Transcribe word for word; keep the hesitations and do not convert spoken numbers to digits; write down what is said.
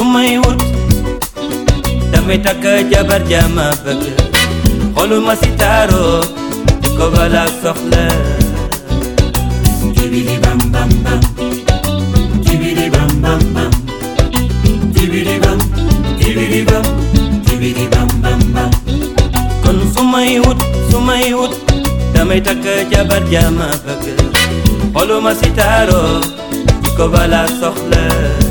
may wut damay takk jabar jama bëgg xoluma si taaro ko bala soxla Jibidi bam bam bam Jibidi bam bam bam Jibidi bam Jibidi bam Jibidi bam bam bam kon su may wut su may wut damay takk jabar jama bëgg xoluma si taaro ko bala soxla